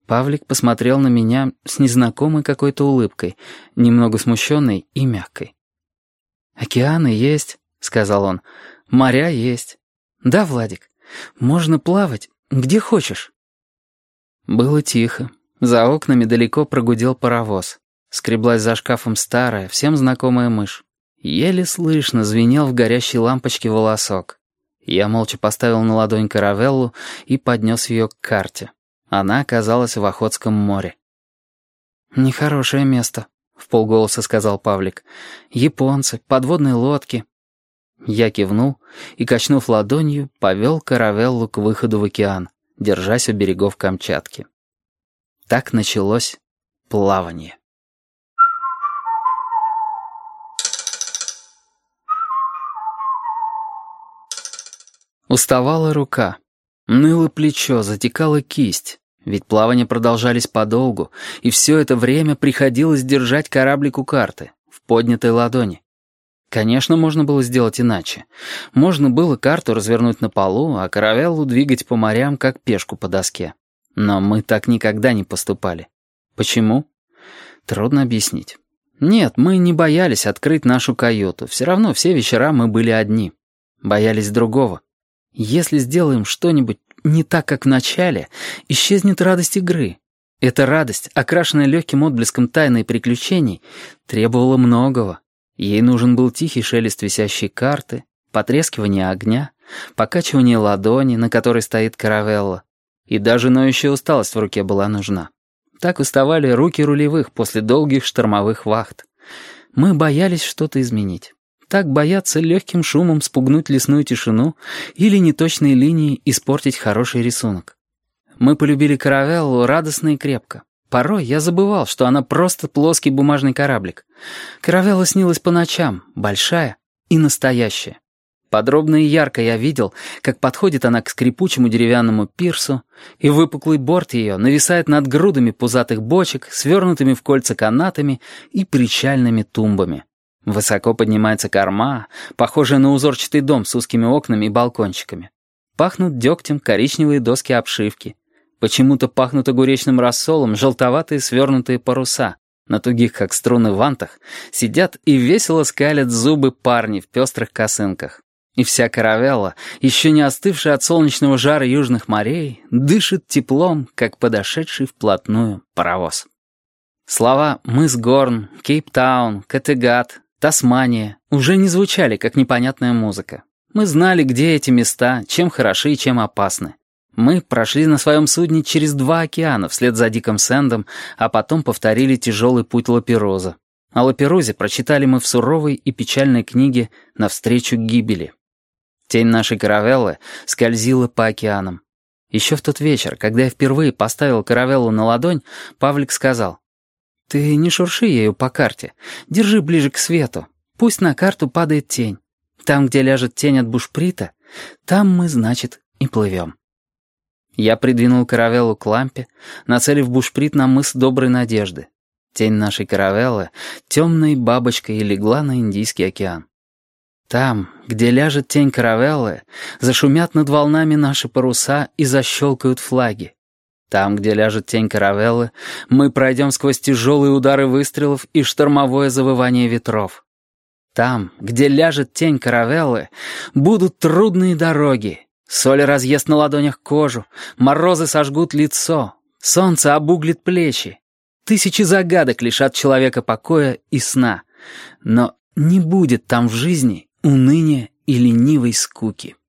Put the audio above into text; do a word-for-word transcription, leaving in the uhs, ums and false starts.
Павлик посмотрел на меня с незнакомой какой-то улыбкой, немного смущенной и мягкой. «Океаны есть», — сказал он, — «моря есть. Да, Владик, можно плавать где хочешь». Было тихо. За окнами далеко прогудел паровоз. Скреблась за шкафом старая, всем знакомая мышь. Еле слышно звенел в горящей лампочке волосок. Я молча поставил на ладонь каравеллу и поднес ее к карте. Она оказалась в Охотском море. «Нехорошее место», — вполголоса сказал Павлик. «Японцы, подводные лодки». Я кивнул и, качнув ладонью, повел каравеллу к выходу в океан, держась у берегов Камчатки. Так началось плавание. Уставала рука, ныло плечо, затекала кисть, ведь плавания продолжались подолгу, и все это время приходилось держать кораблик у карты, в поднятой ладони. Конечно, можно было сделать иначе. Можно было карту развернуть на полу, а каравеллу двигать по морям, как пешку по доске. Но мы так никогда не поступали. Почему? Трудно объяснить. Нет, мы не боялись открыть нашу каюту. Все равно все вечера мы были одни. Боялись другого. Если сделаем что-нибудь не так, как в начале, исчезнет радость игры. Эта радость, окрашенная легким отблеском тайны и приключений, требовала многого. Ей нужен был тихий шелест висящей карты, потрескивание огня, покачивание ладони, на которой стоит каравелла. И даже ноющая усталость в руке была нужна. Так уставали руки рулевых после долгих штормовых вахт. Мы боялись что-то изменить. Так боятся легким шумом спугнуть лесную тишину или неточной линией испортить хороший рисунок. Мы полюбили каравеллу радостно и крепко. Порой я забывал, что она просто плоский бумажный кораблик. Каравелла снилась по ночам, большая и настоящая. Подробно и ярко я видел, как подходит она к скрипучему деревянному пирсу, и выпуклый борт ее нависает над грудами пузатых бочек, свернутыми в кольца канатами и причальными тумбами. Высоко поднимается корма, похожая на узорчатый дом с узкими окнами и балкончиками. Пахнут дегтем коричневые доски обшивки. Почему-то пахнут огуречным рассолом желтоватые свернутые паруса. На тугих, как струны, вантах сидят и весело скалят зубы парни в пестрых косынках. И вся каравелла, еще не остывшая от солнечного жара южных морей, дышит теплом, как подошедший вплотную паровоз. Слова «Мыс Горн», «Кейптаун», «Каттегат», «Тасмания» уже не звучали, как непонятная музыка. Мы знали, где эти места, чем хороши и чем опасны. Мы прошли на своем судне через два океана вслед за Диком Сэндом, а потом повторили тяжелый путь Лапероза. О Лаперозе прочитали мы в суровой и печальной книге «Навстречу гибели». Тень нашей каравеллы скользила по океанам. Еще в тот вечер, когда я впервые поставил каравеллу на ладонь, Павлик сказал: «Ты не шурши ею по карте, держи ближе к свету, пусть на карту падает тень. Там, где ляжет тень от бушприта, там мы, значит, и плывем». Я придвинул каравеллу к лампе, нацелив бушприт на мыс Доброй Надежды. Тень нашей каравеллы темной бабочкой легла на Индийский океан. Там, где ляжет тень каравеллы, зашумят над волнами наши паруса и защелкают флаги. Там, где ляжет тень каравеллы, мы пройдем сквозь тяжелые удары выстрелов и штормовое завывание ветров. Там, где ляжет тень каравеллы, будут трудные дороги. Соль разъест на ладонях кожу, морозы сожгут лицо, солнце обуглит плечи. Тысячи загадок лишат человека покоя и сна. Но не будет там в жизни уныния и ленивой скуки.